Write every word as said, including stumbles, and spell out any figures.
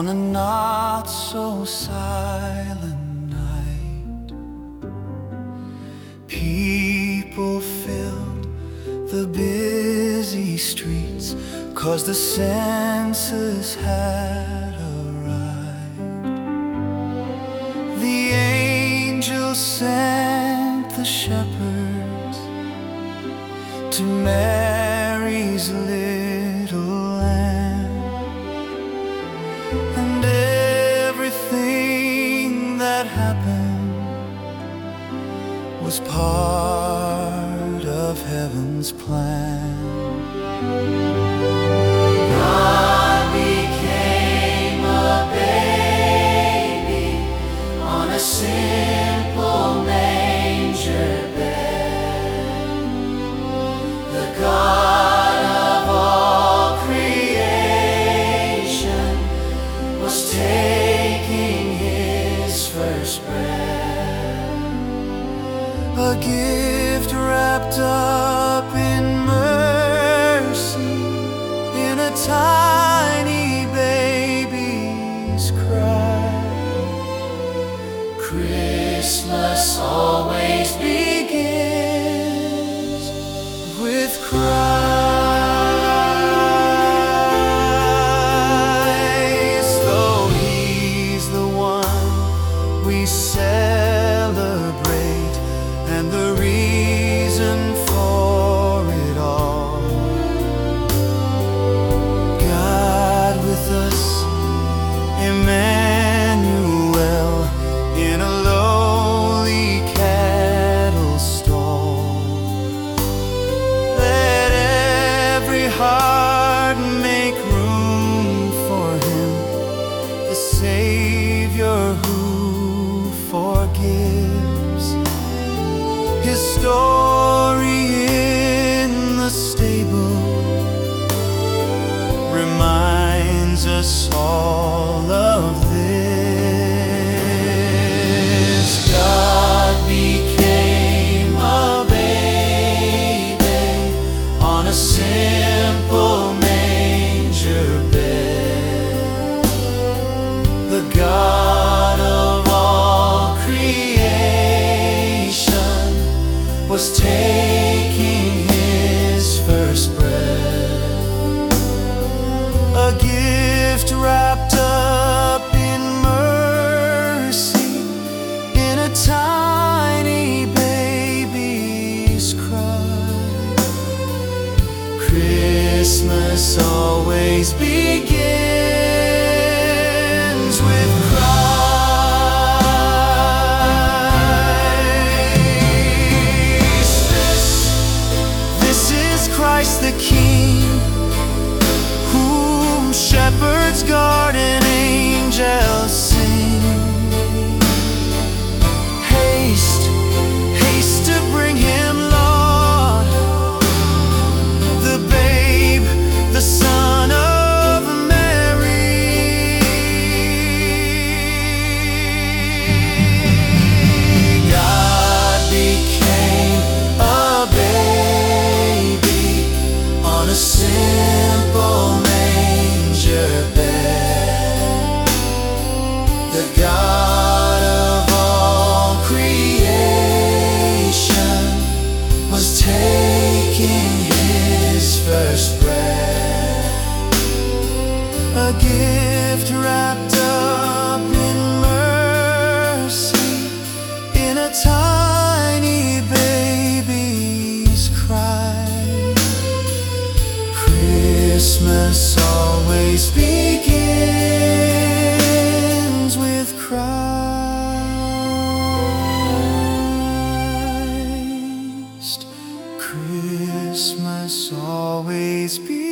on a not so silent night. People filled the busy streets, 'cause the census had arrived. The angel sent the shepherds to Mary's little lamb, and everything that happened was part of heaven's plan. God became a baby on a simple manger bed. The God of all creation was taking his first breath, A gift wrapped up in mercy, in a tiny baby's cry. Christmas always begins With Christ, though he's the one we celebrate, and the reason for it all. God with us, Emmanuel, in a lowly cattle stall. Let every heart make room for him, the Savior who forgives. His story in the stable reminds us all of this. God became a baby on a simple manger bed. The God of all creation was taking his first breath, a gift wrapped up in mercy, in a tiny baby's cry. Christmas always begins with Christ. This, this is Christ the King, whom shepherds guard and angels sing. Haste, haste to bring him, Lord, the babe, the Son of Mary. God became a baby on a simple manger bed. The God of all creation was taking his first breath, a gift wrapped up in mercy, in a tiny baby's cry. Christmas always begins with Christ. Christmas always begins